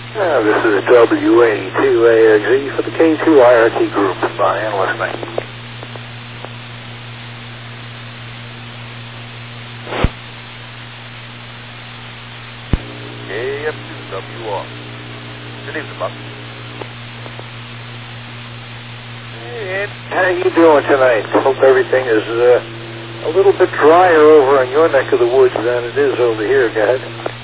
This is W82AXE for the K2 IRT group. Brian, listening. KF2WR. Good evening, Buck. Hey, Ed, how you doing tonight? Hope everything is a little bit drier over in your neck of the woods than it is over here, guys.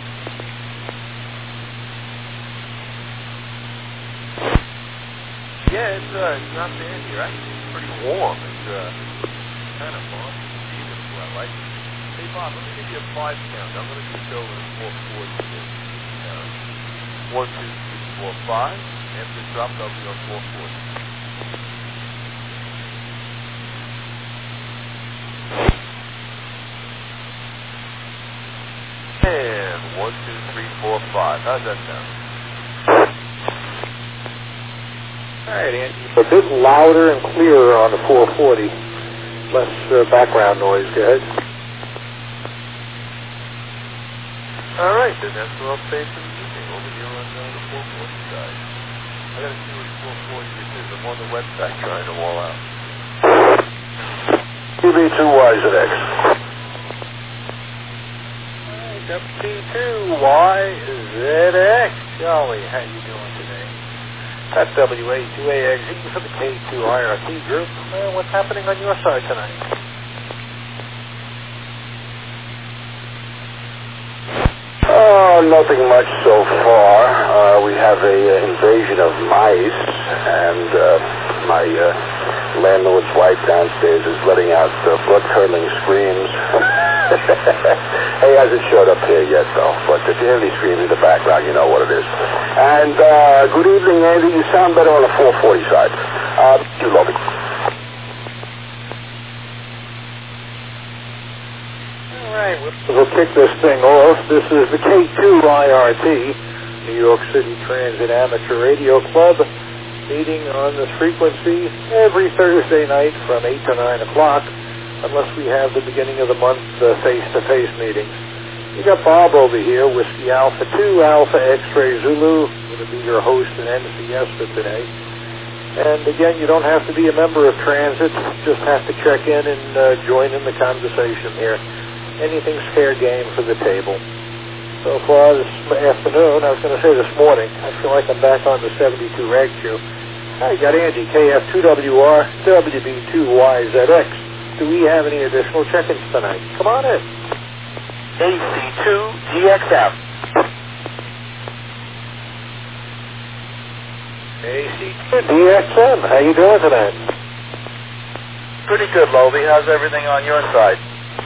Yeah, it's not bad here. Actually, it's pretty warm. It's kind of fun. Even I like it. Hey, Bob, let me give you a 5 count. I'm going to just go with 4 4 today. 1, 2, 3, 4, 5. After it's dropped, I'll be on 4 4. And 1, 2, 3, 4, 5. How's that sound? All right, Andy. A bit louder and clearer on the 440. Less background noise, guys. All right, then that's what I'll say for the evening over here on the 440 side. I got to see what 440 is. I'm on the website trying them all out. QB2YZX. W2YZX. Jolly, how you doing today? That's WA2AXE for the K2 IRT group. What's happening on your side tonight? Oh, nothing much so far. We have an invasion of mice, and my landlord's wife downstairs is letting out blood-curdling screams. He hasn't showed up here yet, though, but if you hear any screams in the background, you know what it is. And good evening, Andy. You sound better on the 440 side. You love it. All right, we'll kick this thing off. This is the K2 IRT, New York City Transit Amateur Radio Club, meeting on this frequency every Thursday night from 8 to 9 o'clock, unless we have the beginning of the month face-to-face meetings. We got Bob over here, Whiskey Alpha 2, Alpha X-Ray Zulu, going to be your host and NCS for today. And again, you don't have to be a member of Transit, just have to check in and join in the conversation here. Anything's fair game for the table. So far this afternoon, I was going to say this morning, I feel like I'm back on the 72 Rag Q. I got Andy, KF2WR, WB2YZX. Do we have any additional check-ins tonight? Come on in. AC2GXM. AC2DXM. How you doing tonight? Pretty good, Lovey. How's everything on your side?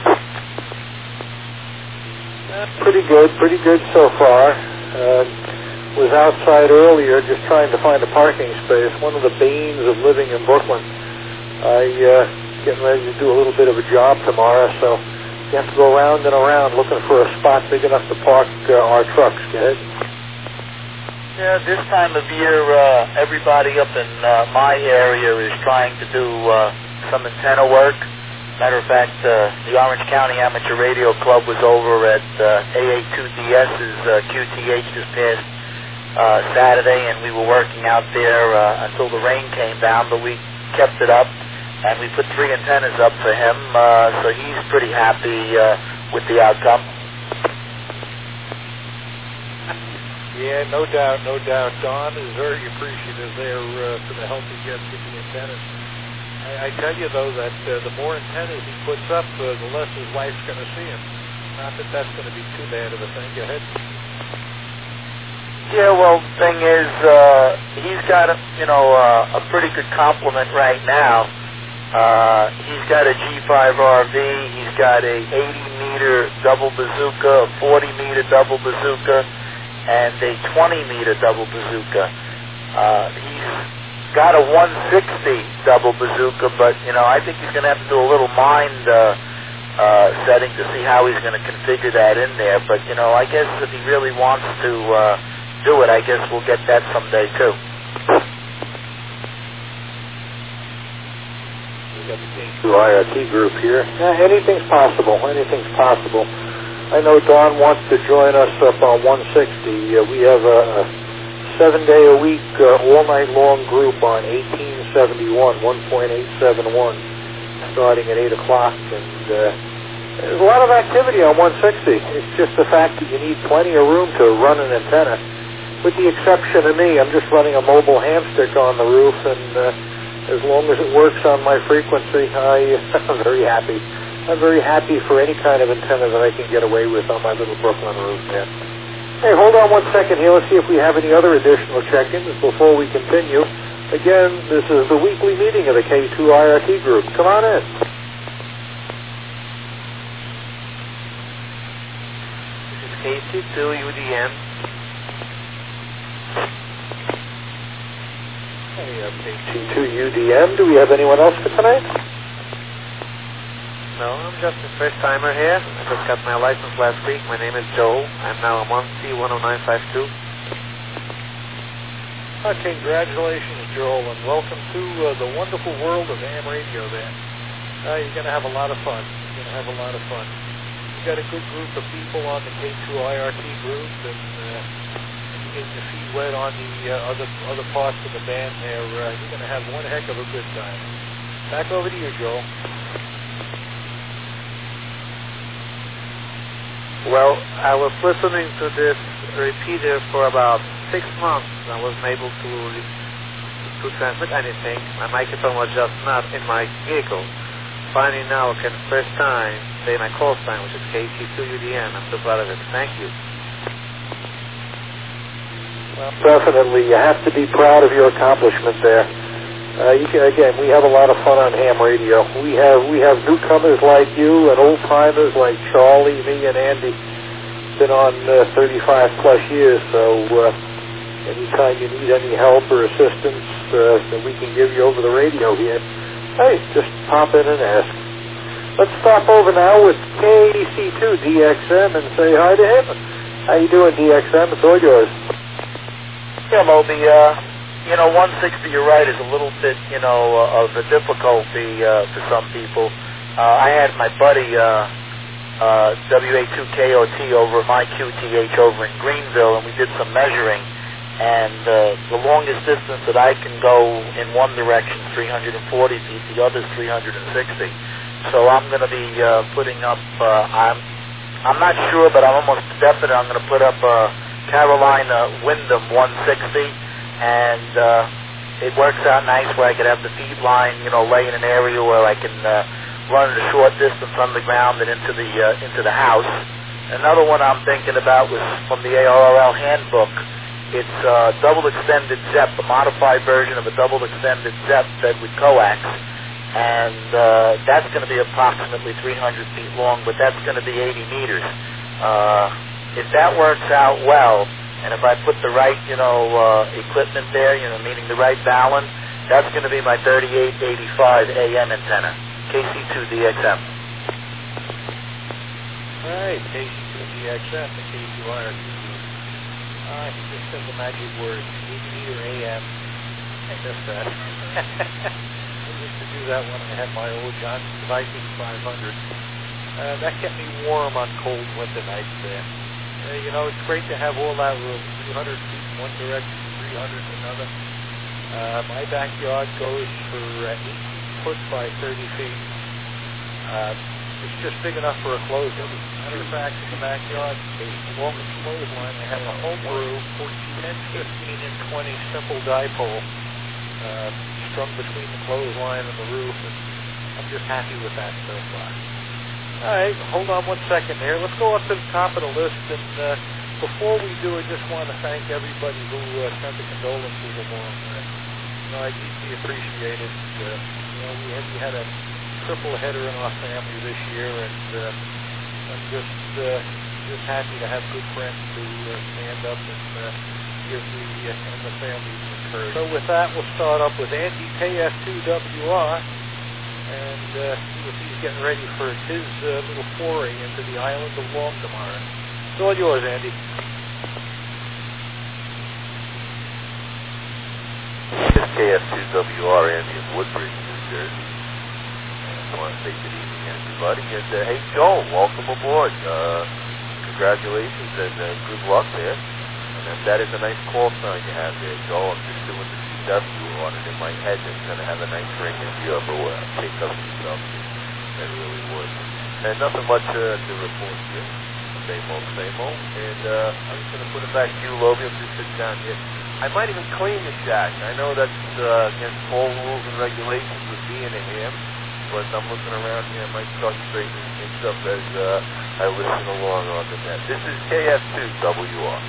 Pretty good so far. Was outside earlier just trying to find a parking space. One of the banes of living in Brooklyn. Getting ready to do a little bit of a job tomorrow, so you have to go around and around looking for a spot big enough to park our trucks. Go ahead. Yeah, this time of year, everybody up in my area is trying to do some antenna work. Matter of fact, the Orange County Amateur Radio Club was over at AA2DS's QTH this past Saturday, and we were working out there until the rain came down, but we kept it up, and we put 3 antennas up for him, so he's pretty happy with the outcome. Yeah, no doubt. Don is very appreciative there for the help he gets with the antennas. I tell you, though, that the more antennas he puts up, the less his wife's going to see him. Not that that's going to be too bad of a thing. Go ahead. Yeah, well, the thing is, he's got a pretty good complement right now. He's got a G5 RV, he's got a 80-meter double bazooka, a 40-meter double bazooka, and a 20-meter double bazooka. He's got a 160 double bazooka, but, I think he's going to have to do a little mind setting to see how he's going to configure that in there. But, I guess if he really wants to do it, I guess we'll get that someday, too. We got the K2 IRT group here. Anything's possible. I know Don wants to join us up on 160. We have a 7-day-a-week, all-night-long group on 1871, 1.871, starting at 8 o'clock. And there's a lot of activity on 160. It's just the fact that you need plenty of room to run an antenna. With the exception of me, I'm just running a mobile ham stick on the roof, and as long as it works on my frequency, I'm very happy. I'm very happy for any kind of antenna that I can get away with on my little Brooklyn roof there. Hey, hold on 1 second here. Let's see if we have any other additional check-ins before we continue. Again, this is the weekly meeting of the K2 IRT group. Come on in. This is KC2 UDM. KC2 UDM. Do we have anyone else for tonight? No, I'm just a first-timer here. I just got my license last week. My name is Joel. I'm now a 1C10952. Congratulations, Joel, and welcome to the wonderful world of ham radio there. You're going to have a lot of fun. You're going to have a lot of fun. You've got a good group of people on the K2 IRT group, and you get your feet wet on the other parts of the band there. You're going to have one heck of a good time. Back over to you, Joel. Well, I was listening to this repeater for about 6 months. I wasn't able to transmit anything. My microphone was just not in my vehicle. Finally now, I can first time say my call sign, which is KC2 UDM. I'm so proud of it. Thank you. Well, definitely, you have to be proud of your accomplishment there. Again, we have a lot of fun on ham radio. We have newcomers like you and old-timers like Charlie, me, and Andy. Been on 35 plus years, so anytime you need any help or assistance that we can give you over the radio here, hey, just pop in and ask. Let's stop over now with KC2 DXM and say hi to him. How you doing, DXM? It's all yours. Yeah, Moby, 160, you're right, is a little bit, of a difficulty for some people. I had my buddy WA2KOT over at my QTH over in Greenville, and we did some measuring, and the longest distance that I can go in one direction is 340 feet, the other is 360. So I'm going to be putting up, I'm not sure, but I'm almost definite I'm going to put up a Carolina Wyndham 160, and it works out nice where I could have the feed line, lay in an area where I can run a short distance underground and into the house. Another one I'm thinking about was from the ARRL handbook. It's a double extended ZEP, a modified version of a double extended ZEP fed with coax, and that's going to be approximately 300 feet long, but that's going to be 80 meters. If that works out well, and if I put the right, equipment there, meaning the right balance, that's going to be my 3885 AM antenna, KC2 DXM. All right, KC2 DXM, the K2 IRT. He just said the magic word, 80 meter AM. I missed that. I used to do that when I had my old Johnson Viking 500. That kept me warm on cold winter nights there. It's great to have all that room, 200 feet in one direction, 300 in another. My backyard goes for 18 foot by 30 feet. It's just big enough for a clothesline. As a matter of fact, in the backyard, along the clothesline, I have a homebrew 10, 15, and 20 simple dipole strung between the clothesline and the roof, and I'm just happy with that so far. All right, hold on 1 second there. Let's go up to the top of the list, and before we do, I just want to thank everybody who sent the condolences along. I deeply appreciate it. We had a triple header in our family this year, and I'm just happy to have good friends who stand up and give me and the family encouragement. So with that, we'll start up with Andy KF2WR. And see if he's getting ready for his little foray into the island of Long tomorrow. It's all yours, Andy. This is KF2WR, Andy in Woodbridge, New Jersey. I want to say good evening, everybody. And hey, Joel, welcome aboard. Congratulations and good luck there. And And that is a nice call sign you have there, Joe. I'm just doing the CW on it in my head. It's going to have a nice ring if you ever take up CW. That really would. And nothing much to report here. Same old, same old. And I'm just going to put it back to you, Logan. I'm just sitting down here. I might even clean the shack. I know that's against all rules and regulations with being in here, but I'm looking around here. I might start straightening things up as I listen along on the net. This is KF2WR.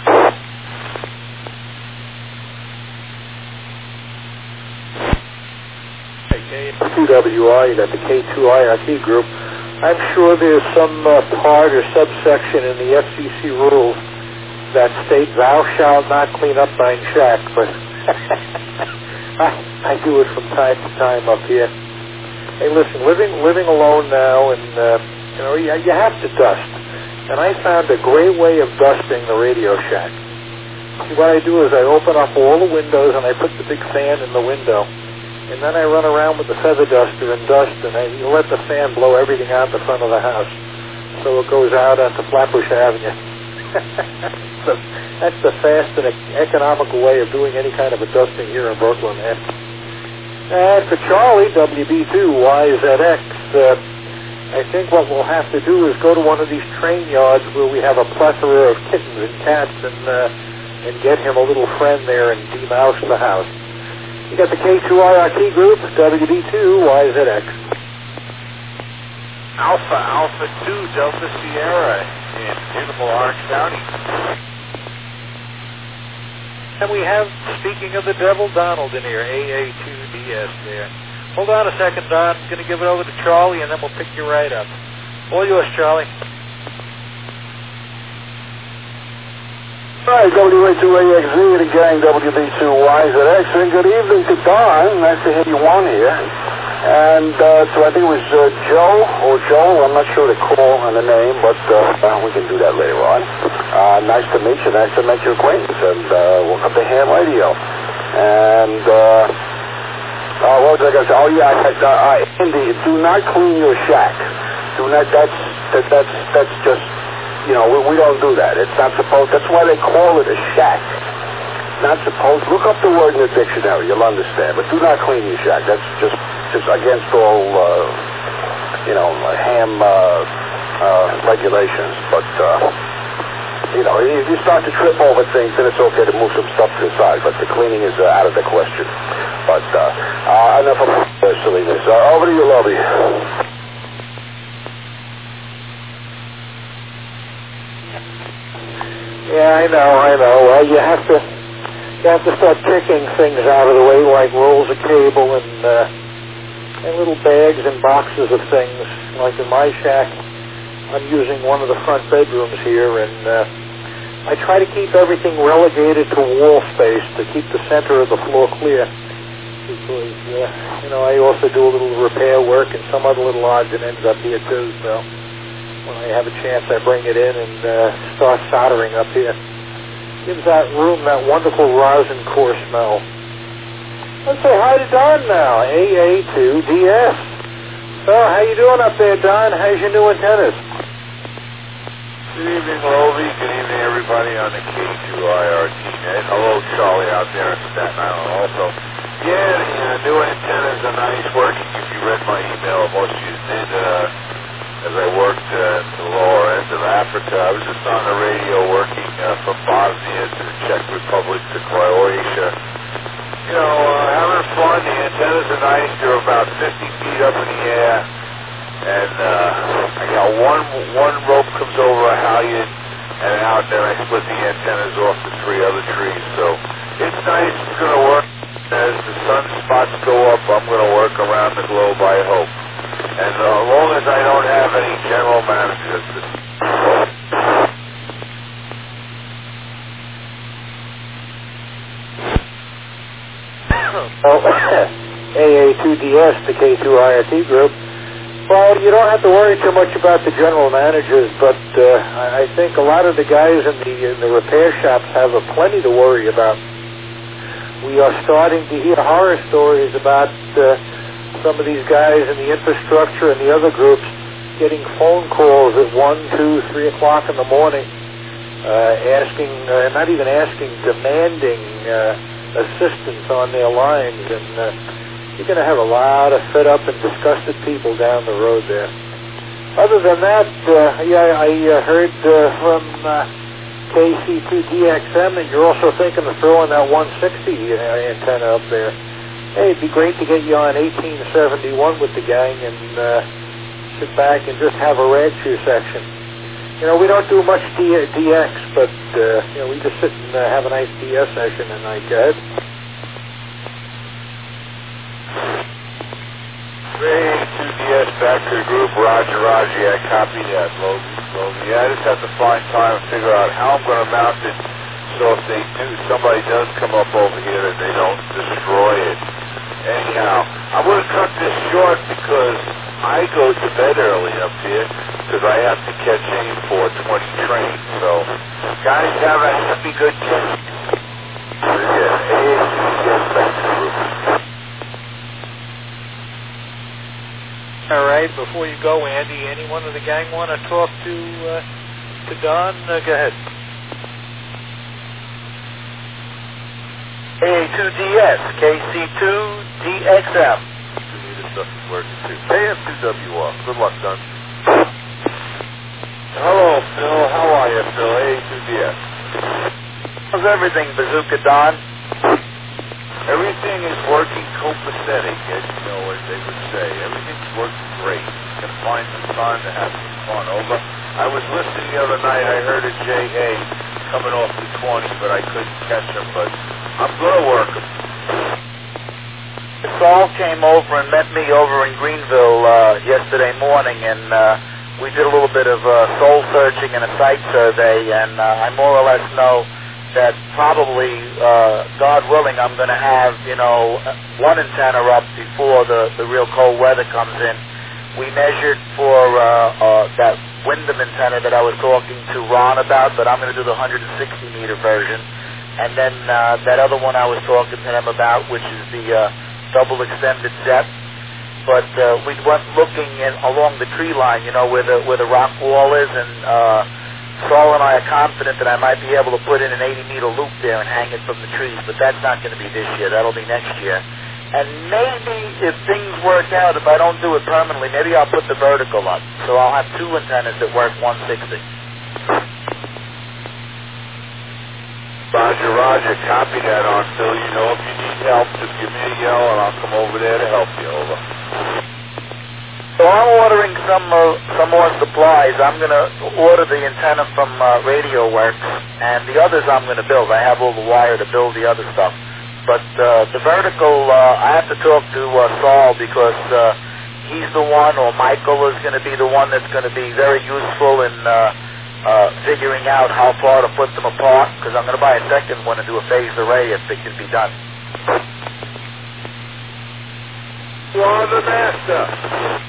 Hey, KF2WR, you got the K2IRT group. I'm sure there's some part or subsection in the FCC rules that state thou shalt not clean up thine shack, but I do it from time to time up here. Hey, listen, living alone now, and you have to dust. And I found a great way of dusting the Radio Shack. See, what I do is I open up all the windows and I put the big fan in the window, and then I run around with the feather duster and dust, and I let the fan blow everything out the front of the house, so it goes out onto Flatbush Avenue. That's the fast and economical way of doing any kind of a dusting here in Brooklyn. And for Charlie, WB2YZX, I think what we'll have to do is go to one of these train yards where we have a plethora of kittens and cats and get him a little friend there and demouse the house. You got the K2IRT group, WB2YZX. Alpha 2 Delta Sierra in beautiful Orange County. And we have, speaking of the devil, Donald in here, AA2DS there. Hold on a second, Don. I'm going to give it over to Charlie, and then we'll pick you right up. All yours, Charlie. Hi, WA2AXZ and the gang, WB2YZX, and good evening to Don. Nice to have you on here. And so I think it was Joe or Joel, I'm not sure the call and the name, but we can do that later on. Nice to meet you, nice to make your acquaintance, and welcome to Ham Radio. And what was I going to say? Oh yeah, Andy, do not clean your shack. Do not. That's just, we don't do that. It's not supposed. That's why they call it a shack. Not supposed. Look up the word in the dictionary, you'll understand. But do not clean your shack. That's just against all, ham regulations. But, if you start to trip over things, then it's okay to move some stuff to the side. But the cleaning is out of the question. But enough of silliness. Over to you, Lovey. Yeah, I know. Well, you have to start picking things out of the way, like rolls of cable and little bags and boxes of things. Like in my shack, I'm using one of the front bedrooms here, and I try to keep everything relegated to wall space to keep the center of the floor clear. Because, I also do a little repair work and some other little odds and ends up here too, so when I have a chance, I bring it in and start soldering up here. Gives that room that wonderful rosin core smell. Let's say hi to Don now, AA2DS. So, how you doing up there, Don? How's your new antennas? Good evening, Lovey. Good evening, everybody on the K2IRT net. Hello, Charlie, out there in Staten Island also. Yeah, the new antennas are nice working. If you read my email, most of you did. As I worked at the lower end of Africa, I was just on the radio working from Bosnia to the Czech Republic to Croatia. Having fun. The antennas are nice. They're about 50 feet up in the air. And I got one rope comes over a halyard and out there I split the antennas off to 3 other trees. So it's nice. It's going to work. As the sunspots go up, I'm going to work around the globe, I hope. And as long as I don't have any general managers. AA2DS, the K2IRT group. Well, you don't have to worry too much about the general managers, but I think a lot of the guys in the repair shops have plenty to worry about. We are starting to hear horror stories about some of these guys in the infrastructure and the other groups getting phone calls at 1, 2, 3 o'clock in the morning asking, not even asking, demanding assistance on their lines, and you're going to have a lot of fed up and disgusted people down the road there. Other than that, I heard from KC2DXM that you're also thinking of throwing that 160 antenna up there. Hey, it'd be great to get you on 1871 with the gang and sit back and just have a rad shoe section. You know, we don't do much DX, but we just sit and have a nice DS session and I go ahead. A2DS Factory Group, Roger, yeah, copy that, Logie. Yeah, I just have to find time and figure out how I'm going to mount it so if somebody does come up over here that they don't destroy it. Anyhow, I'm going to cut this short because I go to bed early up here because I have to catch AIM 420 train. So, guys, have a happy, good day. Yeah, A2DS Factory Group. All right, before you go, Andy, anyone of the gang want to talk to Don? Go ahead. A2DS, KC2DXM. This stuff is working too. AM2WR. Good luck, Don. Hello, Phil. How are you, Phil? A2DS. How's everything, Bazooka Don? Everything is working copacetic, as you know, as they would say. Everything's working great. You can find some time to have some fun. Over. I was listening the other night. I heard a JA coming off the 20, but I couldn't catch him. But I'm going to work him. Saul came over and met me over in Greenville yesterday morning, and we did a little bit of soul searching and a site survey, and I more or less know that probably, God willing, I'm going to have, one antenna up before the real cold weather comes in. We measured for that Wyndham antenna that I was talking to Ron about, but I'm going to do the 160-meter version. And then that other one I was talking to him about, which is the double extended set. But we went looking along the tree line, where the rock wall is, and Saul and I are confident that I might be able to put in an 80-meter loop there and hang it from the trees, but that's not going to be this year. That'll be next year. And maybe if things work out, if I don't do it permanently, maybe I'll put the vertical up. So I'll have two antennas that work 160. Roger. Copy that on, Phil. If you need help, just give me a yell and I'll come over there to help you. Over. So I'm ordering some more supplies. I'm going to order the antenna from Radio Works, and the others I'm going to build. I have all the wire to build the other stuff. But the vertical, I have to talk to Saul because he's the one, or Michael is going to be the one that's going to be very useful in figuring out how far to put them apart, because I'm going to buy a second one and do a phased array if it can be done. You are the master.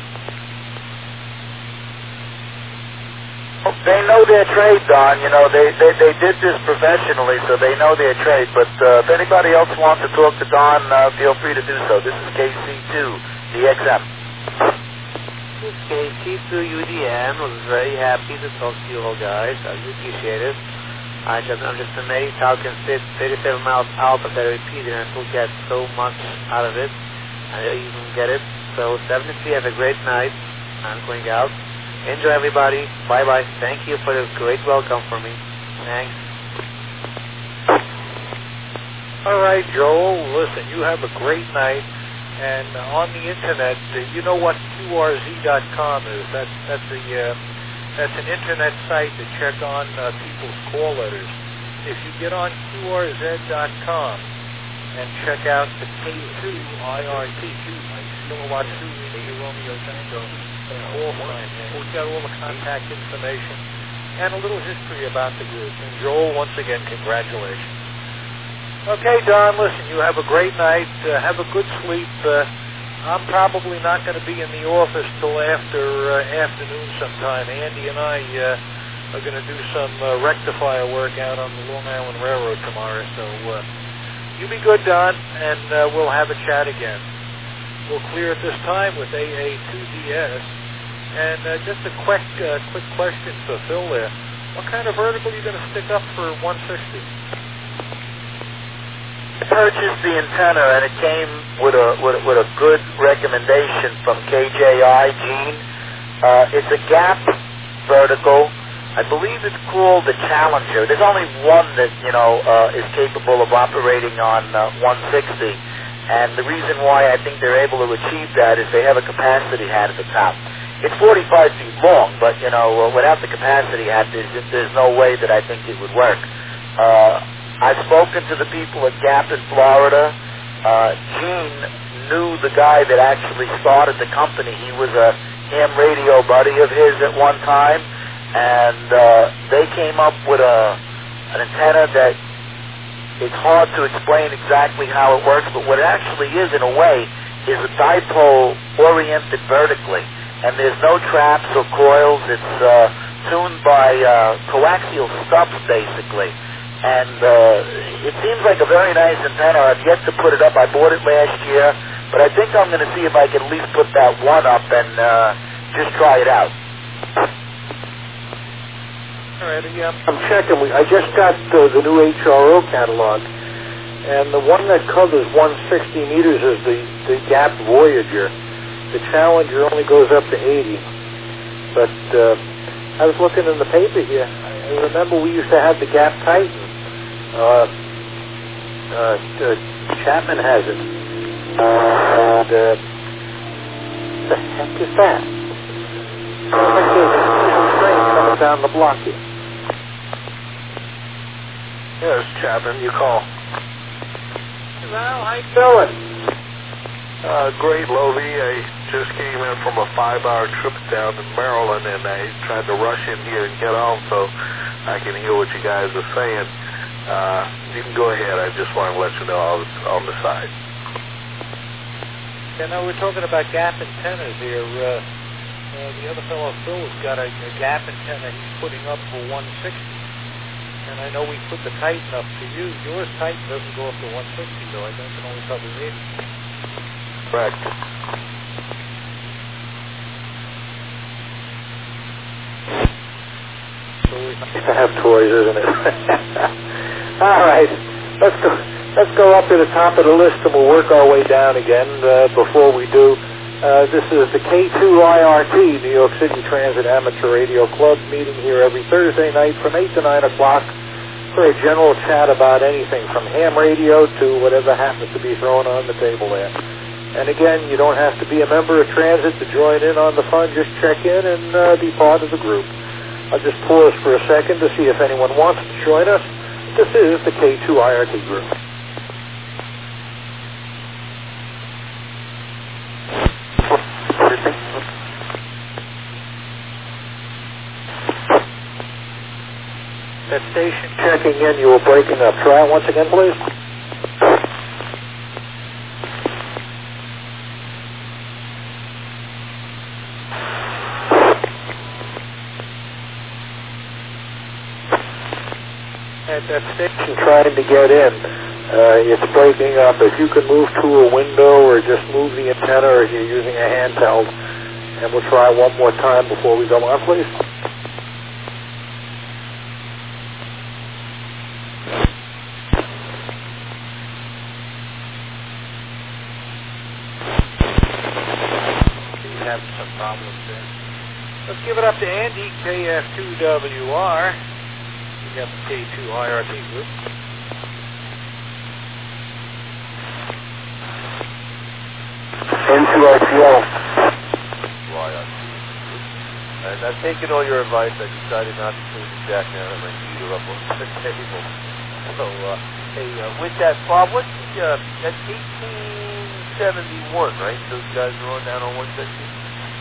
They know their trade, Don. They did this professionally, so they know their trade. But if anybody else wants to talk to Don, feel free to do so. This is KC2DXM. This is KC2UDM. I was very happy to talk to you all guys. I really appreciate it. I'm just amazed how I can sit 37 miles out of the repeater and still get so much out of it. I don't even get it. So 73, have a great night. I'm going out. Enjoy, everybody. Bye-bye. Thank you for the great welcome for me. Thanks. All right, Joel. Listen, you have a great night. And on the internet, you know what QRZ.com is. That's an internet site to check on people's call letters. If you get on QRZ.com and check out the K2 IRT, Kilowatt 2 Romeo Tango call sign, we've got all the contact information and a little history about the group. And Joel, once again, congratulations. Okay, Don, listen, you have a great night. Have a good sleep. I'm probably not going to be in the office till after afternoon sometime. Andy and I are going to do some rectifier work out on the Long Island Railroad tomorrow. So you be good, Don, and we'll have a chat again. We'll clear at this time with AA2DS. And just a quick question for Phil there. What kind of vertical are you going to stick up for 160? I purchased the antenna, and it came with a good recommendation from KJI Gene. It's a gap vertical. I believe it's called the Challenger. There's only one that is capable of operating on 160, and the reason why I think they're able to achieve that is they have a capacity hat at the top. It's 45 feet long, but without the capacity hat, there's no way that I think it would work. I've spoken to the people at Gap in Florida. Gene knew the guy that actually started the company. He was a ham radio buddy of his at one time. And they came up with an antenna that it's hard to explain exactly how it works, but what it actually is, in a way, is a dipole oriented vertically. And there's no traps or coils. It's tuned by coaxial stubs, basically. And it seems like a very nice antenna. I've yet to put it up. I bought it last year, but I think I'm going to see if I can at least put that one up and just try it out. All right, I'm checking. I just got the new HRO catalog, and the one that covers 160 meters is the Gap Voyager. The Challenger only goes up to 80. But I was looking in the paper here. I remember we used to have the Gap Titan. Chapman has it. And the heck is that? Sounds like there's a diesel train coming down the block here. Yes, Chapman, you call. Well, how you doing? Great, Lovey. I just came in from a 5-hour trip down in Maryland, and I tried to rush in here and get on so I can hear what you guys are saying. You can go ahead. I just want to let you know I was on the side. Yeah, no, we're talking about Gap antennas here. The other fellow, Phil, has got a Gap antenna he's putting up for 160. And I know we put the Titan up to you. Yours Titan doesn't go up to 160, though. I think it only covers 80. Correct. So we used to have toys, isn't it? All right. Let's go up to the top of the list, and we'll work our way down again. Before we do, this is the K2IRT, New York City Transit Amateur Radio Club, meeting here every Thursday night from 8 to 9 o'clock for a general chat about anything from ham radio to whatever happens to be thrown on the table there. And again, you don't have to be a member of Transit to join in on the fun. Just check in and be part of the group. I'll just pause for a second to see if anyone wants to join us. This is the K2IRT group. That station checking in, you were breaking up. Try it once again, please. At that station trying to get in, it's breaking up. If you can move to a window or just move the antenna, or if you're using a handheld, and we'll try one more time before we go on, please. Some problems there. Let's give it up to Andy, KF2WR. We got the K2IRT group. N2RTL. And I've taken all your advice. I decided not to clean the jackhammer and my feet are up on the table. So, with that, Bob, what's that's 1871, right? Those guys are on down on 160?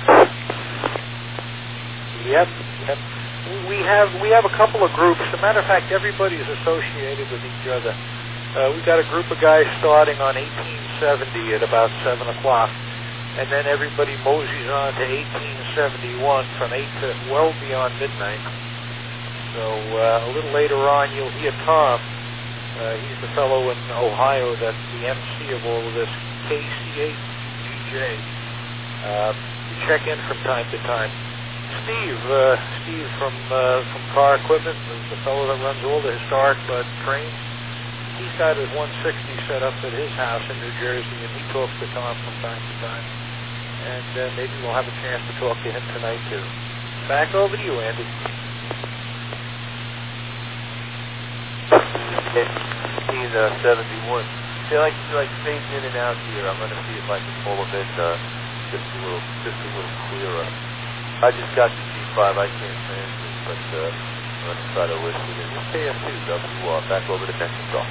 Yep. We have a couple of groups. As a matter of fact, everybody is associated with each other. We've got a group of guys starting on 1870 at about 7 o'clock, and then everybody moseys on to 1871 from 8 to well beyond midnight. So a little later on, you'll hear Tom. He's the fellow in Ohio that's the MC of all of this, KC8GJ. Check in from time to time. Steve from Car Equipment, the fellow that runs all the historic trains. He's got his 160 set up at his house in New Jersey, and he talks to Tom from time to time. And maybe we'll have a chance to talk to him tonight, too. Back over to you, Andy. He's 71. See, I like fades in and out here. I'm going to see if I can pull a bit just a little clearer. I just got the G5. I can't transmit, but I'm going to try to list it in. KF2 WR. Back over to Mexico.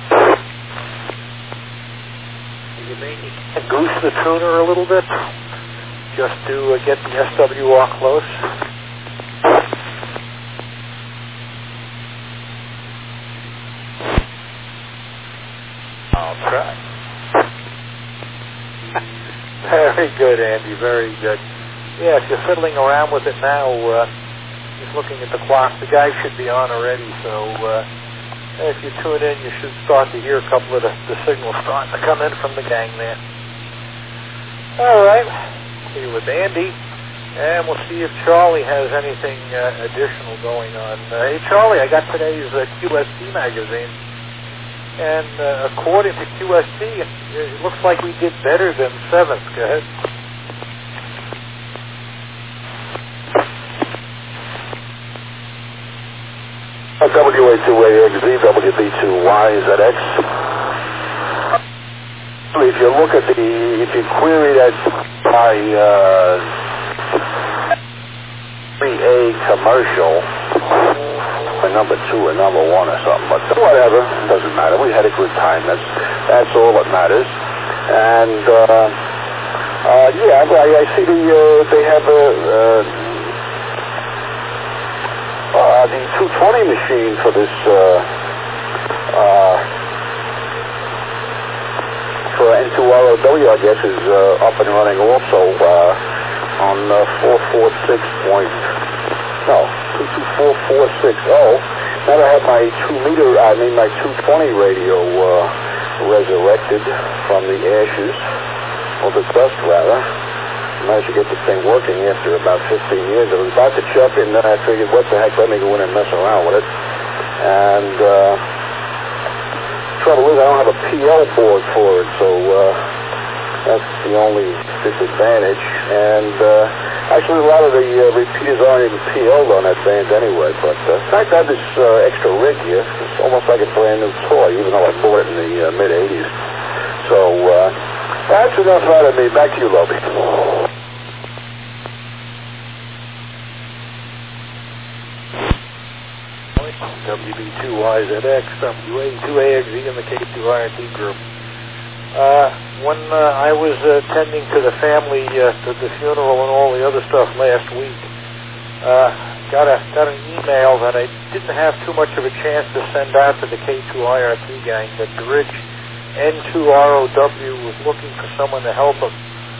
You may need to goose the tuner a little bit, just to get the SWR close. I'll try. Very good, Andy. Very good. Yeah, if you're fiddling around with it now, just looking at the clock, the guy should be on already, so if you tune in, you should start to hear a couple of the signals starting to come in from the gang there. All right, here with Andy, and we'll see if Charlie has anything additional going on. Hey, Charlie, I got today's QST magazine, and according to QST, it looks like we did better than 7th. Go ahead. WA2AXZ, WB2YZX. If you look at if you query that by 3A commercial, or number 2 or number 1 or something, but whatever, doesn't matter. We had a good time. That's all that matters. And yeah, I see they have the 220 machine for this for N2ROW, I guess, is up and running also on 22460. Now I have my 220 radio resurrected from the ashes, or the dust rather. Managed to get the thing working after about 15 years. I was about to check in, then I figured, what the heck, let me go in and mess around with it. And trouble is, I don't have a PL board for it, so that's the only disadvantage. And actually, a lot of the repeaters aren't even PL'd on that band anyway. But in fact, I have this extra rig here. It's almost like a brand new toy, even though I bought it in the mid-'80s. So that's enough out of me. Back to you, Lobie. WB2YZX, WA2AXZ, and the K2RT group. When I was attending to the family, the funeral and all the other stuff last week, got an email that I didn't have too much of a chance to send out to the K2IRT gang, that the Bridge N2ROW was looking for someone to help them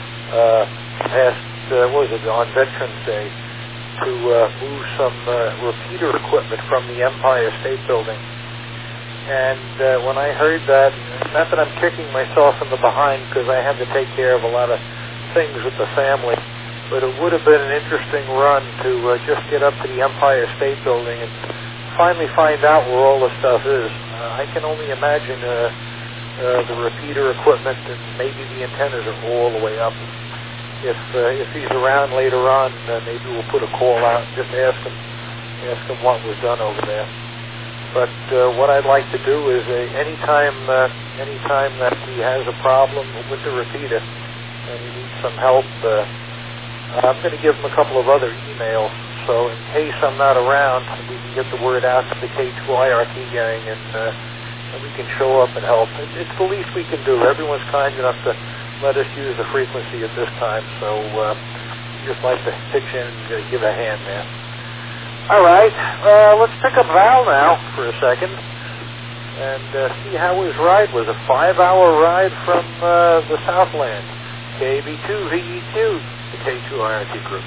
on Veterans Day, to move some repeater equipment from the Empire State Building. And when I heard that, not that I'm kicking myself in the behind because I had to take care of a lot of things with the family, but it would have been an interesting run to just get up to the Empire State Building and finally find out where all the stuff is. I can only imagine the repeater equipment, and maybe the antennas are all the way up. If he's around later on, maybe we'll put a call out and just ask him what was done over there. But what I'd like to do is anytime that he has a problem with the repeater and he needs some help, I'm going to give him a couple of other emails. So in case I'm not around, we can get the word out to the K2IRT gang and we can show up and help. It's the least we can do. Everyone's kind enough to let us use the frequency at this time, so just like to pitch in and give a hand there. All right, let's pick up Val now for a second and see how his ride was. A 5-hour ride from the Southland. KB2 VEQ, the K2IRT group.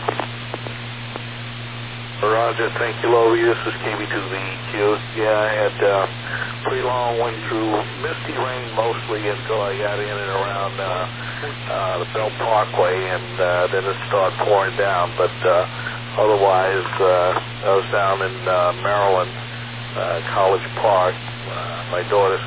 Roger, thank you, Lobie. This is KB2 VEQ. Yeah, I had pretty long way through misty rain mostly until I got in and around the Belt Parkway, and then it started pouring down. But otherwise, I was down in Maryland, College Park. My daughter's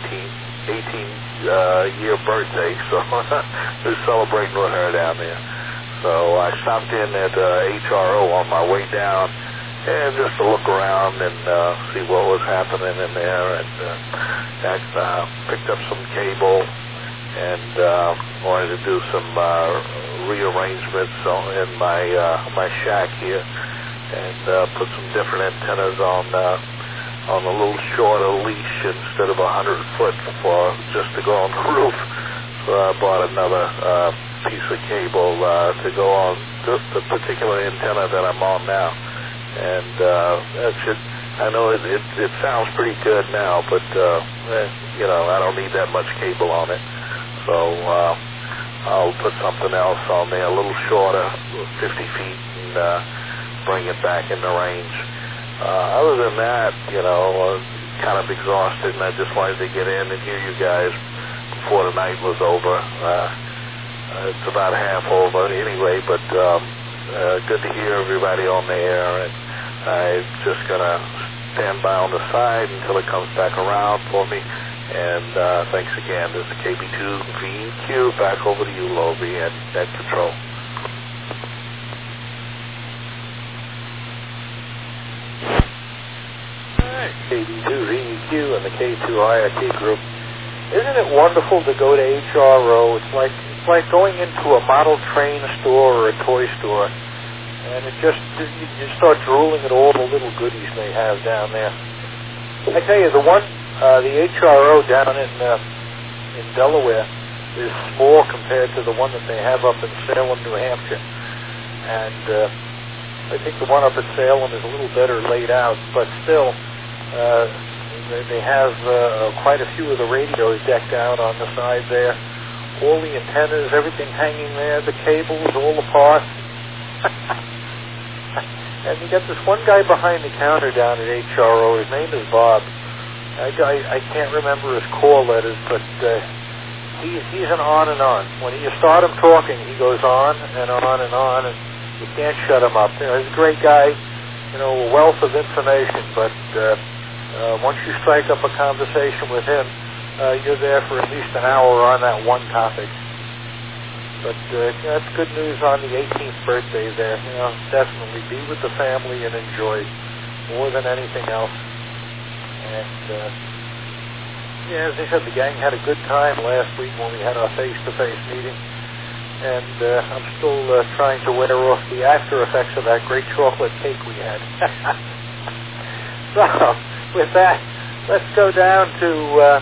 18-year birthday, so we're celebrating with her down there. So I stopped in at HRO on my way down, and just to look around and see what was happening in there, and picked up some cable and wanted to do some rearrangements in my shack here, and put some different antennas on a little shorter leash instead of 100 foot for just to go on the roof. So I bought another piece of cable to go on the particular antenna that I'm on now. And I know it sounds pretty good now, but I don't need that much cable on it. So I'll put something else on there, a little shorter, 50 feet, and bring it back into range. Other than that, kind of exhausted, and I just wanted to get in and hear you guys before the night was over. It's about half over anyway, but good to hear everybody on the air, and I'm just going to stand by on the side until it comes back around for me. And thanks again. This is KB2VQ. Back over to you, Lovie, at Control. KB2VQ and the K2IRT group. Isn't it wonderful to go to HRO? It's like going into a model train store or a toy store, and you start drooling at all the little goodies they have down there. I tell you, the HRO down in Delaware is small compared to the one that they have up in Salem, New Hampshire, and I think the one up at Salem is a little better laid out, but still. They have quite a few of the radios decked out on the side there. All the antennas, everything hanging there, the cables, all the parts. And you got this one guy behind the counter down at HRO. His name is Bob. I can't remember his call letters, but he's an on and on. When you start him talking, he goes on and on and on, and you can't shut him up. He's a great guy, a wealth of information, but once you strike up a conversation with him, you're there for at least an hour on that one topic. But that's good news on the 18th birthday there. Definitely be with the family and enjoy more than anything else. And as I said, the gang had a good time last week when we had our face-to-face meeting. And I'm still trying to wear off the after effects of that great chocolate cake we had. So, with that, let's go down to,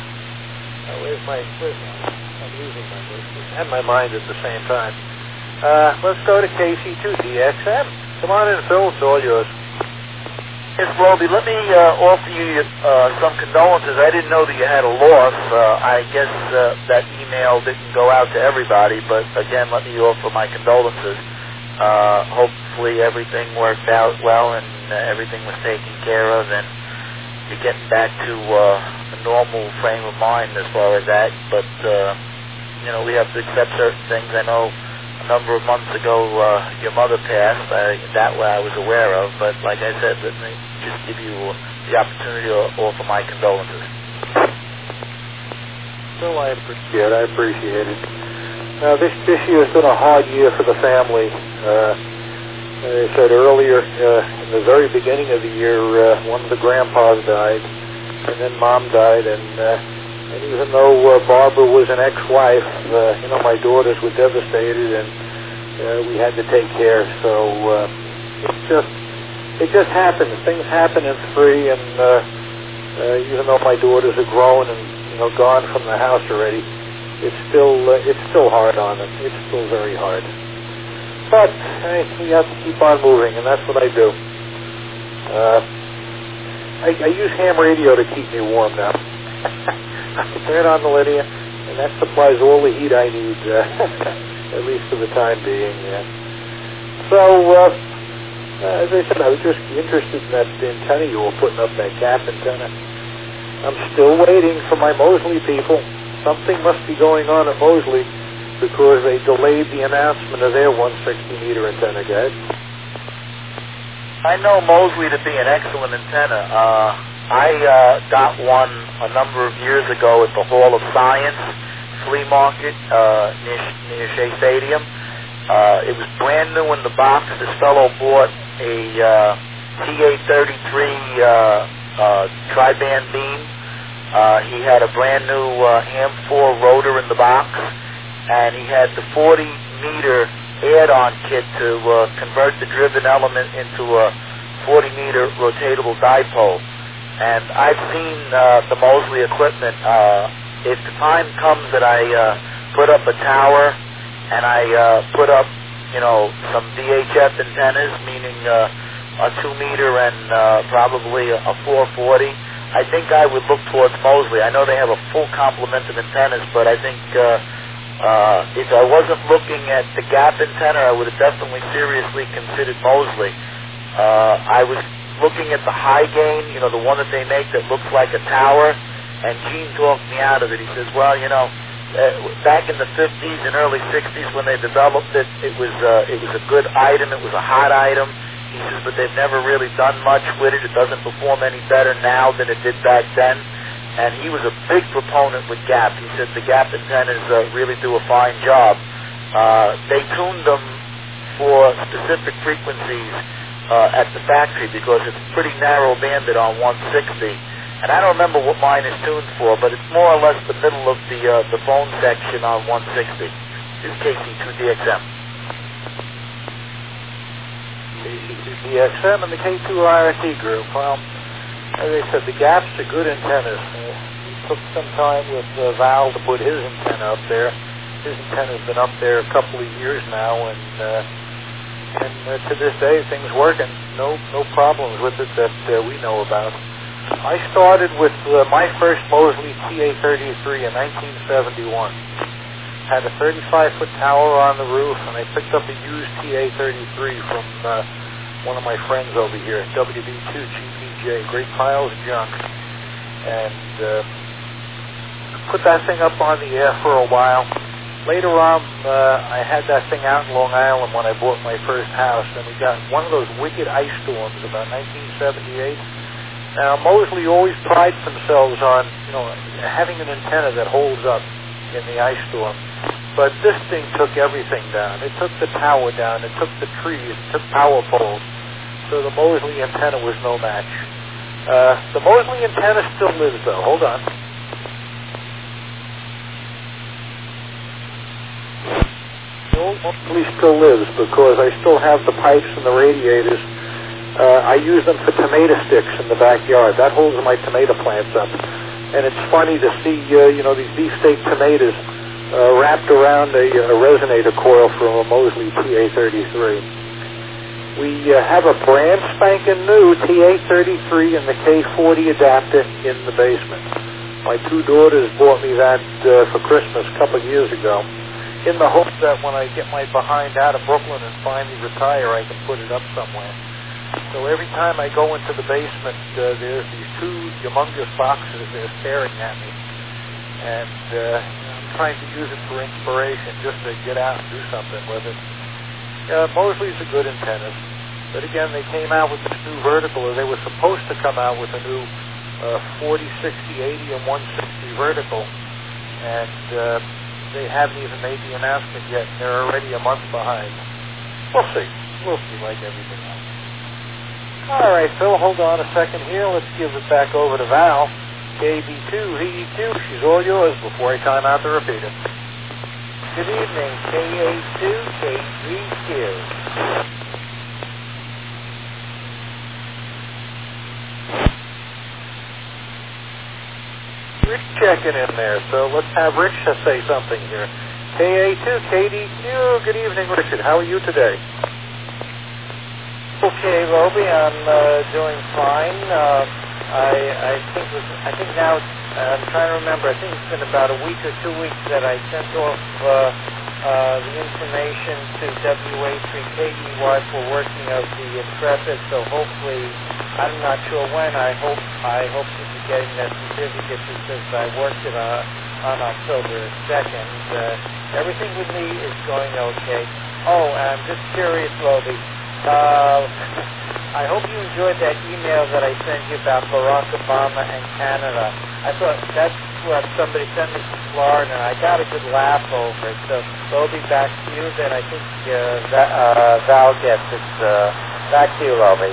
I'm losing my voice and my mind at the same time. Let's go to KC2DXM. Come on in, Phil, it's all yours. Yes, Lovie, let me offer you some condolences. I didn't know that you had a loss. I guess that email didn't go out to everybody, but again, let me offer my condolences. Hopefully everything worked out well and everything was taken care of, and you're getting back to a normal frame of mind as far as that. But, we have to accept certain things. I know a number of months ago your mother passed. That I was aware of, but like I said, let me just give you the opportunity to offer my condolences. Well, I appreciate it. This year's been a hard year for the family. As I said earlier, in the very beginning of the year, one of the grandpas died, and then Mom died, and even though Barbara was an ex-wife, my daughters were devastated, and we had to take care. So it just happens. Things happen in three, and even though my daughters are grown and gone from the house already, it's still hard on them. It's still very hard. But we have to keep on moving, and that's what I do. I use ham radio to keep me warm now. I turn on the linear, and that supplies all the heat I need, at least for the time being. So, as I said, I was just interested in that antenna you were putting up, that gap antenna. I'm still waiting for my Mosley people. Something must be going on at Mosley, because they delayed the announcement of their 160-meter antenna, guys. I know Mosley to be an excellent antenna. I got one a number of years ago at the Hall of Science flea market near Shea Stadium. It was brand new in the box. This fellow bought a TA-33 tri-band beam. He had a brand new AM4 rotor in the box, and he had the 40-meter add-on kit to convert the driven element into a 40-meter rotatable dipole. And I've seen the Mosley equipment. If the time comes that I put up a tower and I put up, some VHF antennas, meaning a 2-meter and probably a 440, I think I would look towards Mosley. I know they have a full complement of antennas, but I think if I wasn't looking at the gap antenna, I would have definitely seriously considered Mosley. I was looking at the high gain, the one that they make that looks like a tower, and Gene talked me out of it. He says, well, back in the 50s and early 60s when they developed it, it was a good item, it was a hot item. He says, but they've never really done much with it. It doesn't perform any better now than it did back then. And he was a big proponent with gap. He said the gap antennas really do a fine job. They tuned them for specific frequencies at the factory because it's pretty narrow banded on 160. And I don't remember what mine is tuned for, but it's more or less the middle of the phone section on 160. This is KC2DXM. KC2DXM and the K2IRT group. Well, as I said, the gaps are good antennas. It took some time with Val to put his antenna up there. His antenna's been up there a couple of years now, and to this day, things working. No problems with it that we know about. I started with my first Mosley TA-33 in 1971. Had a 35-foot tower on the roof, and I picked up a used TA-33 from one of my friends over here, WB2 GPJ, great piles of junk, and put that thing up on the air for a while. Later on, I had that thing out in Long Island when I bought my first house, and we got one of those wicked ice storms about 1978. Now, Mosley always prides themselves on, having an antenna that holds up in the ice storm. But this thing took everything down. It took the tower down. It took the trees. It took power poles. So the Mosley antenna was no match. The Mosley antenna still lives, though. Hold on. The old Mosley still lives because I still have the pipes and the radiators. I use them for tomato sticks in the backyard. That holds my tomato plants up. And it's funny to see, these beefsteak tomatoes wrapped around a resonator coil from a Mosley TA-33. We have a brand spanking new TA-33 and the K40 adapter in the basement. My two daughters bought me that for Christmas a couple of years ago, in the hope that when I get my behind out of Brooklyn and finally retire, I can put it up somewhere. So every time I go into the basement, there's these two humongous boxes. They're staring at me. And I'm trying to use it for inspiration, just to get out and do something with it. Mosley's a good antenna. But again, they came out with this new vertical, or they were supposed to come out with a new 40, 60, 80, and 160 vertical. And they haven't even made the announcement yet. They're already a month behind. We'll see. We'll see, like everything else. All right, Phil, hold on a second here. Let's give it back over to Val. KB2, VEQ, she's all yours before I time out the repeater. Good evening, KA2, KGQ. Rich checking in there, so let's have Rich say something here. KA2, KDQ, good evening, Richard. How are you today? Okay, Roby, I'm doing fine. I think now, I'm trying to remember, I think it's been about a week or 2 weeks that I sent off the information to WA3KEY for working of the Intrepid, so hopefully, I'm not sure when, I hope to be getting that certificate because I worked it on October 2nd. Everything with me is going okay. Oh, I'm just curious, Roby. I hope you enjoyed that email that I sent you about Barack Obama and Canada. I thought that's what somebody sent me from Florida, and I got a good laugh over it. So we'll be back to you. Then I think Val gets it. Back to you, Lovey.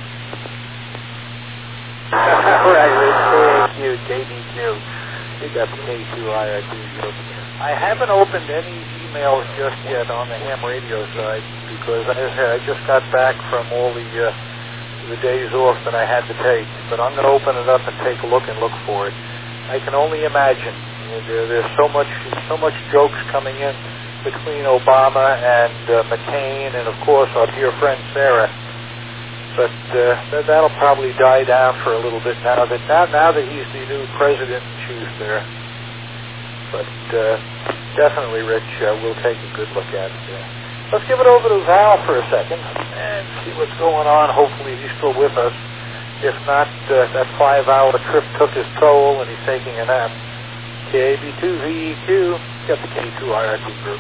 Right, thank you, JBQ. You got the K2IRT. I haven't opened any emails just yet on the ham radio side because I just got back from all the days off that I had to take. But I'm going to open it up and take a look and look for it. I can only imagine. There's so much jokes coming in between Obama and McCain and, of course, our dear friend Sarah. But that'll probably die down for a little bit now that he's the new president-in-chief there. But definitely, Rich, we'll take a good look at it. Let's give it over to Val for a second and see what's going on. Hopefully he's still with us. If not, that 5-hour trip took his toll and he's taking a nap. KB2VEQ, got the K2IRT group.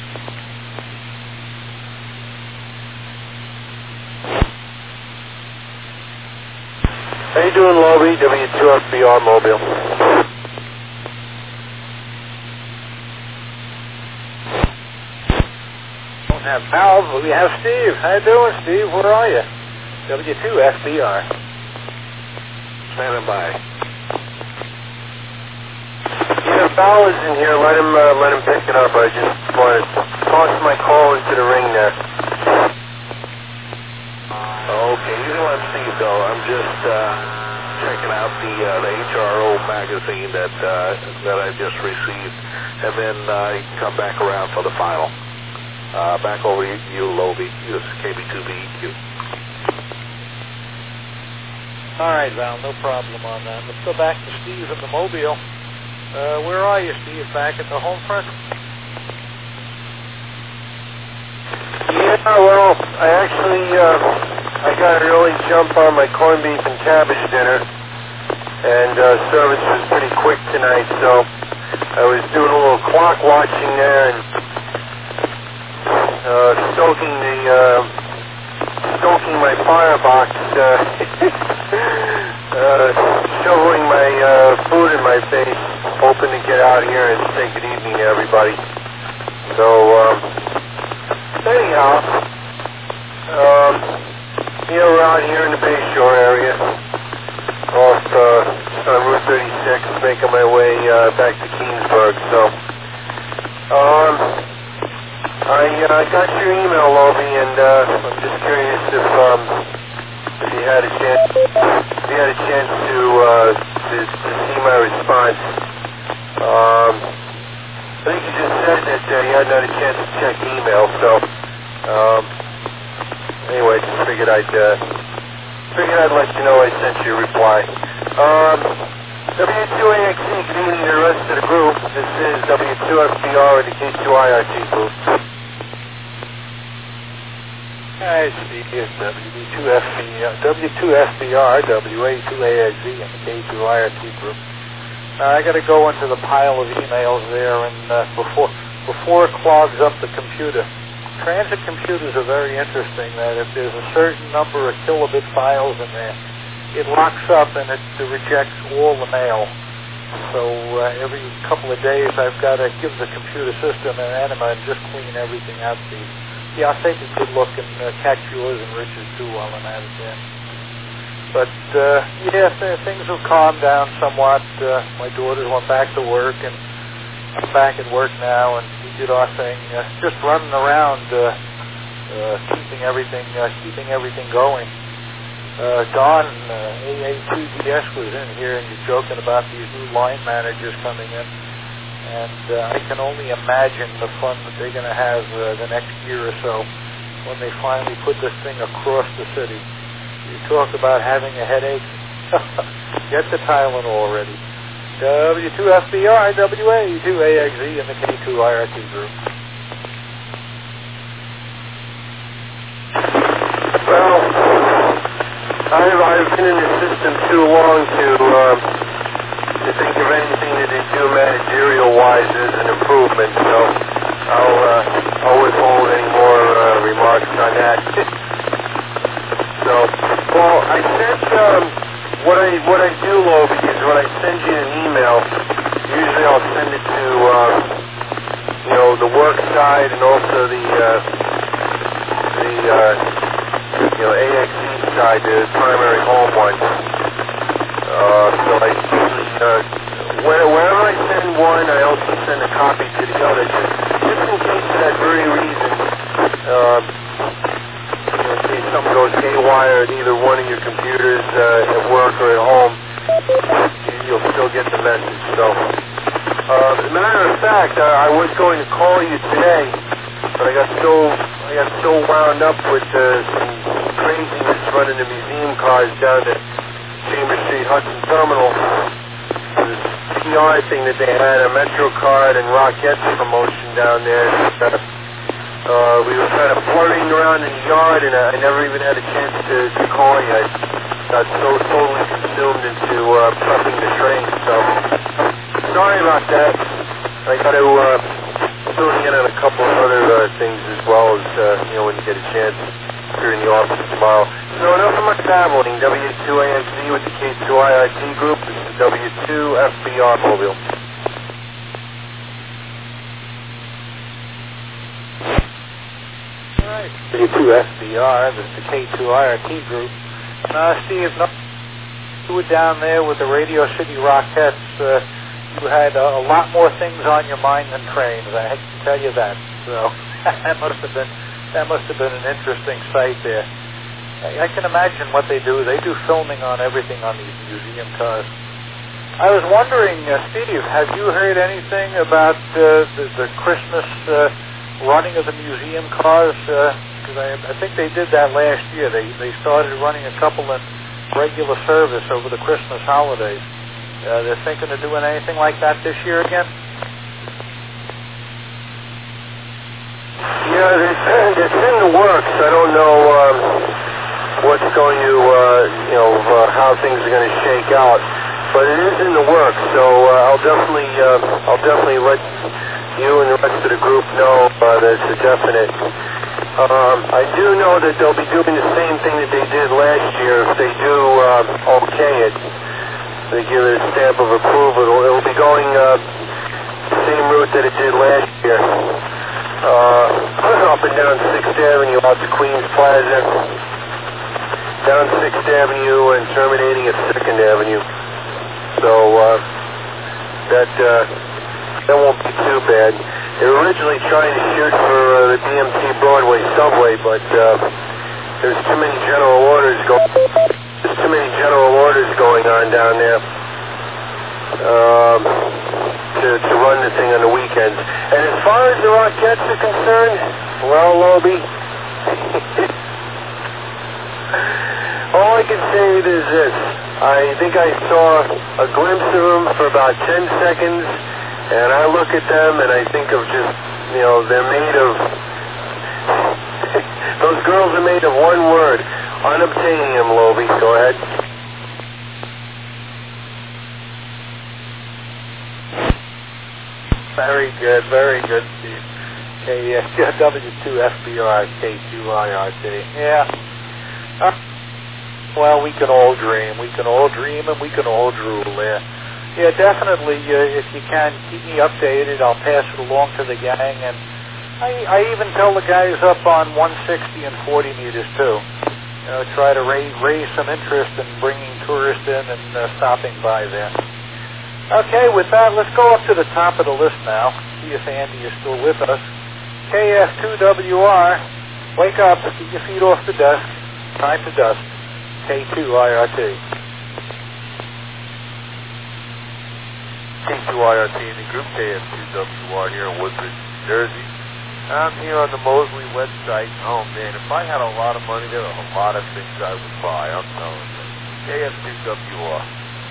How you doing, Lobby? W2FBR Mobile. Don't have Val, but we have Steve. How you doing, Steve? Where are you? W2FBR. Standing by. Yeah, Val is in here. Let him pick it up. I just want to toss my call into the ring there. Okay, you can let Steve go. I'm just checking out the HRO magazine that I just received, and then I come back around for the final. Back over to you, Loby. This is KB2BEQ. All right, Val, no problem on that. Let's go back to Steve in the Mobile. Where are you, Steve? Back at the home front? Yeah, well, I got an early jump on my corned beef and cabbage dinner, and service was pretty quick tonight, so I was doing a little clock watching there and stoking my firebox, shoveling my food in my face, hoping to get out here and say good evening to everybody. So, anyhow, we're out here in the Bayshore area, off on Route 36, making my way back to Keensburg. So, I got your email, Lobby, and I'm just curious if you had a chance to see my response. I think you just said that you hadn't had a chance to check email, so anyway, just figured I'd let you know I sent you a reply. W2AXE, good evening to the rest of the group. This is W2FBR and the K2IRT group. Hi, Steve. It's W2FBR, WA2AXE, and the K2IRT group. I got to go into the pile of emails there, and before it clogs up the computer. Transit computers are very interesting. That if there's a certain number of kilobit files in there, it locks up and it rejects all the mail. So every couple of days, I've got to give the computer system an enema and just clean everything out. Yeah, I'll take a good look and catch yours and Rich's too while I'm at it there. But, things have calmed down somewhat. My daughters went back to work, and I'm back at work now, and we did our thing, just running around, keeping everything going. Don, AA2DS was in here, and he's joking about these new line managers coming in. And I can only imagine the fun that they're going to have the next year or so when they finally put this thing across the city. You talk about having a headache. Get the Tylenol already. W2FBR, WA2AXE, and the K2IRT group. Well, I've been in the system too long to think of anything that they do managerial-wise as an improvement, so I'll withhold any more remarks on that. So. I sent, what I do, Lobe, is when I send you an email, usually I'll send it to, the work side and also the AXE side, the primary home one. So I usually, whenever I send one, I also send a copy to the other, just in case for that very reason, in case something goes haywire at either one of your computers at work or at home, you'll still get the message. So, as a matter of fact, I was going to call you today, but I got so wound up with some craziness running the museum cars down to Chambers Street Hudson Terminal. This PR thing that they had, a MetroCard and Rockettes promotion down there. We were kind of flirting around in the yard, and I never even had a chance to call you. I got so totally consumed into prepping the train. So, sorry about that. I got to fill in on a couple of other things as well as, when you get a chance here in the office tomorrow. So, enough of my traveling. W2AXZ with the K2IRT group. This is W2FBR Mobile. W2FBR, this is the K2IRT group. Steve, you were down there with the Radio City Rockettes. You had a lot more things on your mind than trains. I hate to tell you that. So that must have been an interesting sight there. I can imagine what they do. They do filming on everything on these museum cars. I was wondering, Steve, have you heard anything about the Christmas running of the museum cars? Because I think they did that last year. They started running a couple in regular service over the Christmas holidays. They're thinking of doing anything like that this year again? Yeah, it's in the works. I don't know what's going to, how things are going to shake out, but it is in the works. So I'll definitely let you and the rest of the group know that it's a definite. I do know that they'll be doing the same thing that they did last year. If they do okay it, they give it a stamp of approval. It'll be going the same route that it did last year. Up and down 6th Avenue out to Queens Plaza, down 6th Avenue and terminating at 2nd Avenue. So that won't be too bad. They were originally trying to shoot for the DMT Broadway subway, but there's too many general orders going on down there to run the thing on the weekends. And as far as the Rockettes are concerned, well, Lobie, all I can say is this. I think I saw a glimpse of them for about 10 seconds, and I look at them and I think of just, they're made of, those girls are made of one word, unobtainium, Lobie. Go ahead. Very good, Steve. W2FBR, K2IRT. Yeah. Well, we can all dream. We can all dream and we can all drool there. Yeah, definitely. If you can, keep me updated. I'll pass it along to the gang. And I even tell the guys up on 160 and 40 meters, too. Try to raise some interest in bringing tourists in and stopping by there. Okay, with that, let's go up to the top of the list now. See if Andy is still with us. KF2WR, wake up, get your feet off the desk. Time to dust. K2IRT. K2IRT in the group, KF2WR here in Woodbridge, Jersey. I'm here on the Mosley website. Oh man, if I had a lot of money, there are a lot of things I would buy, I'm telling you. KF2WR.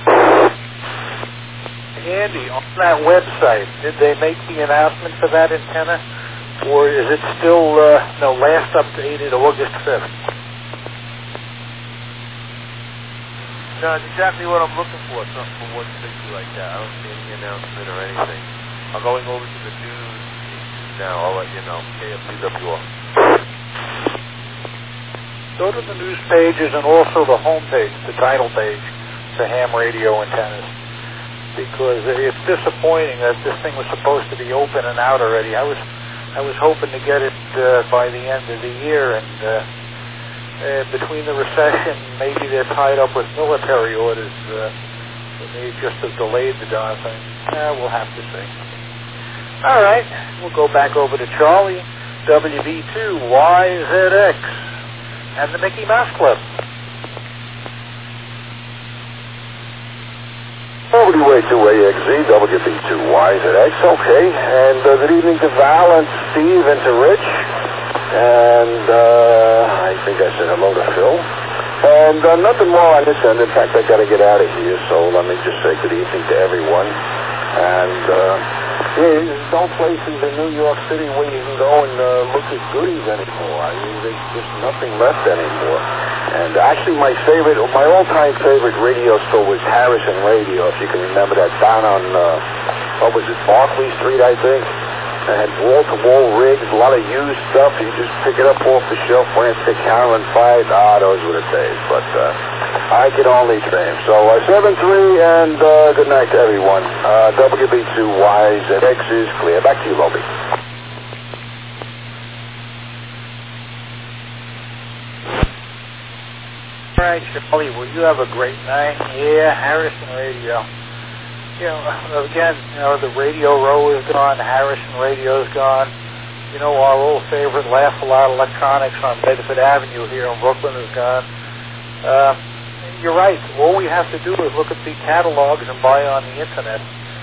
Andy, on that website, did they make the announcement for that antenna? Or is it still, last updated August 5th? No, it's exactly what I'm looking for, something for 160 like that. I don't see any announcement or anything. I'm going over to the news now. I'll let you know. KF2WR. go to the news pages and also the home page, the title page, for ham radio antennas, because it's disappointing that this thing was supposed to be open and out already. I was hoping to get it by the end of the year, and between the recession, maybe they're tied up with military orders. They may just have delayed the darn thing. We'll have to see. All right, we'll go back over to Charlie, WV2YZX, and the Mickey Mouse Club. WA2AXZ, WV2YZX, okay. And good evening to Val and Steve and to Rich. And I think I said hello to Phil. And nothing more on this end. In fact, I got to get out of here, so let me just say good evening to everyone. And there's no places in New York City where you can go and look at goodies anymore. I mean, there's just nothing left anymore. And actually, my all-time favorite radio store was Harrison Radio, if you can remember that, down on, what was it, Barclay Street, I think. They had wall-to-wall rigs, a lot of used stuff. You just pick it up off the shelf, Frantic Cameron 5. Those were the days. But I can only dream. So 7-3, and good night to everyone. WB2YZX is clear. Back to you, Lobby. All right, Charlie, well, you have a great night. Yeah, Harrison Radio. Again, the Radio Row is gone, Harrison Radio is gone. Our old favorite Laugh-A-Lot Electronics on Bedford Avenue here in Brooklyn is gone. You're right. All we have to do is look at the catalogs and buy on the Internet.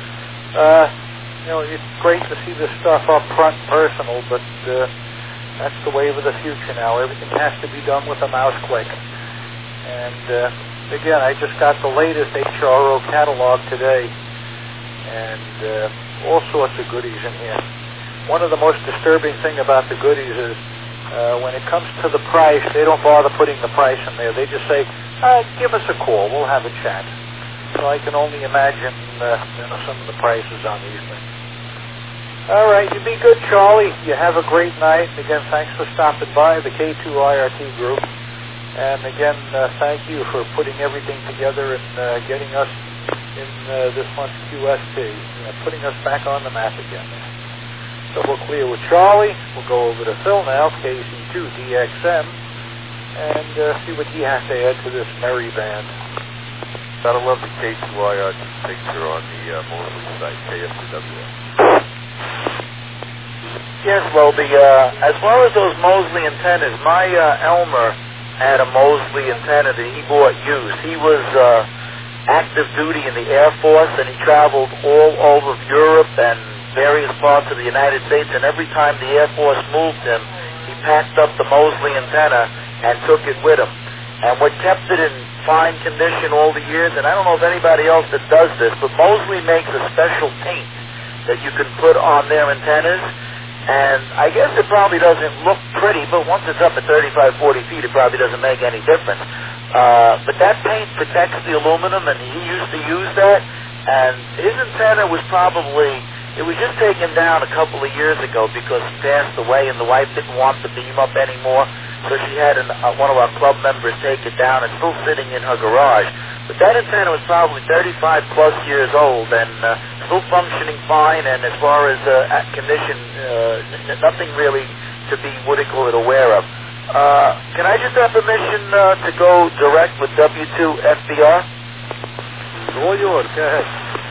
It's great to see this stuff up front and personal, but that's the wave of the future now. Everything has to be done with a mouse click. And again, I just got the latest HRO catalog today, and all sorts of goodies in here. One of the most disturbing thing about the goodies is when it comes to the price, they don't bother putting the price in there. They just say, give us a call, we'll have a chat. So I can only imagine some of the prices on these things. All right, you be good, Charlie. You have a great night. Again, thanks for stopping by the K2IRT group. And again, thank you for putting everything together and getting us in this month's QST, putting us back on the map again. So we're clear with Charlie. We'll go over to Phil now, KC2DXM, and see what he has to add to this merry band. Gotta love the K2IRT picture on the Mosley site, KFCW. Yes, Lobie. As far as those Mosley antennas, my Elmer had a Mosley antenna that he bought used. He was active duty in the Air Force, and he traveled all over Europe and various parts of the United States, and every time the Air Force moved him, he packed up the Mosley antenna and took it with him. And what kept it in fine condition all the years, and I don't know if anybody else that does this, but Mosley makes a special paint that you can put on their antennas. And I guess it probably doesn't look pretty, but once it's up at 35, 40 feet, it probably doesn't make any difference. But that paint protects the aluminum, and he used to use that. And his antenna was it was just taken down a couple of years ago because he passed away, and the wife didn't want the beam up anymore. So she had one of our club members take it down. It's still sitting in her garage. But that antenna was probably 35 plus years old and still functioning fine, and as far as condition, nothing really to be, aware of. Can I just have permission to go direct with W2FBR? All yours, go ahead.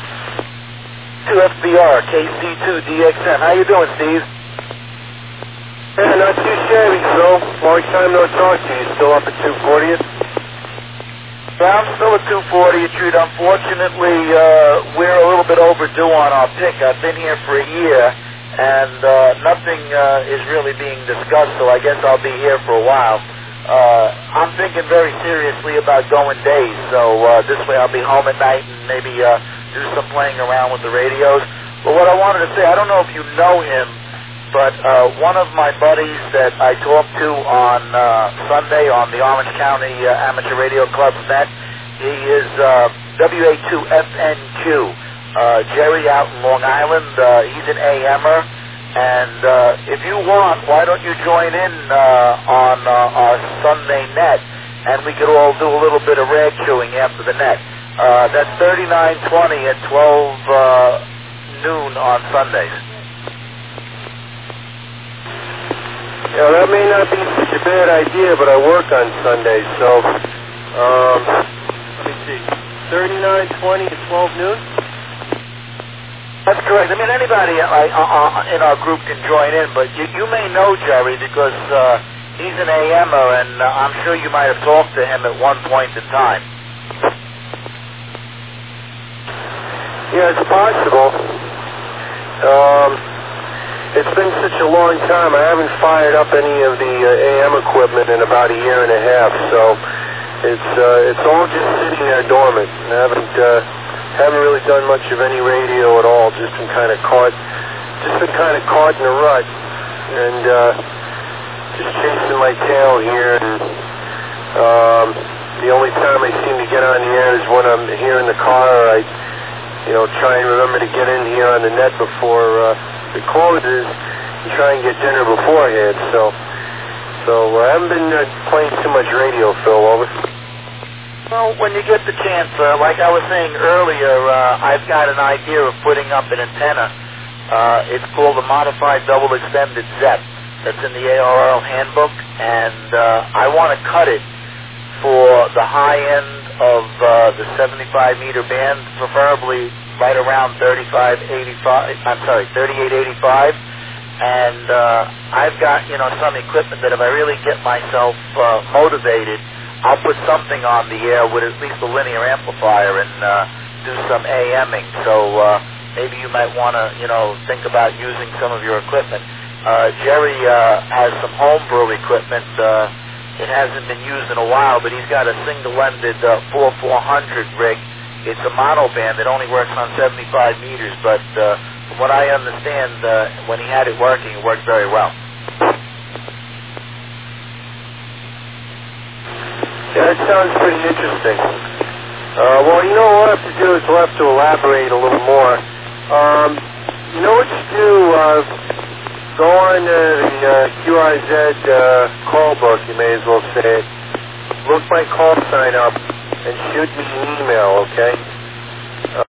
2FBR, KC2DXM. How you doing, Steve? Yeah, not too shabby, Phil. Long time no talk to you. Still up at 240th? Yeah, I'm still at 240th Street. Unfortunately, we're a little bit overdue on our pick. I've been here for a year, and nothing is really being discussed, so I guess I'll be here for a while. I'm thinking very seriously about going days, so this way I'll be home at night and maybe do some playing around with the radios. But what I wanted to say, I don't know if you know him, but one of my buddies that I talked to on Sunday on the Orange County Amateur Radio Club's net, he is WA2FNQ, Jerry out in Long Island. He's an AMer, And if you want, why don't you join in on our Sunday net, and we could all do a little bit of rag chewing after the net. That's 3920 at 12 noon on Sundays. Yeah, that may not be such a bad idea, but I work on Sundays, so let me see, 3920 at 12 noon? That's correct. I mean, anybody in our group can join in, but you may know Jerry because he's an AMer, and I'm sure you might have talked to him at one point in time. Yeah, it's possible. It's been such a long time. I haven't fired up any of the AM equipment in about a year and a half, so it's all just sitting there dormant. I haven't really done much of any radio at all. Just been kind of caught in a rut, and just chasing my tail here. And the only time I seem to get on the air is when I'm here in the car. Or I try and remember to get in here on the net before it closes and try and get dinner beforehand. So I haven't been playing too much radio, Phil. Over. Well, when you get the chance, like I was saying earlier, I've got an idea of putting up an antenna. It's called a Modified Double Extended ZEP. That's in the ARRL handbook, and I want to cut it for the high end of the 75-meter band, preferably right around 3885. And I've got, some equipment that if I really get myself motivated, I'll put something on the air with at least a linear amplifier and do some AMing. So maybe you might want to, think about using some of your equipment. Jerry has some homebrew equipment. It hasn't been used in a while, but he's got a single-ended 4400 rig. It's a monoband. It only works on 75 meters, but from what I understand, when he had it working, it worked very well. Yeah, that sounds pretty interesting. Well, what we'll have to do is we'll have to elaborate a little more. What you do, go on the QRZ call book, you may as well say it. Look my call sign up and shoot me an email, okay?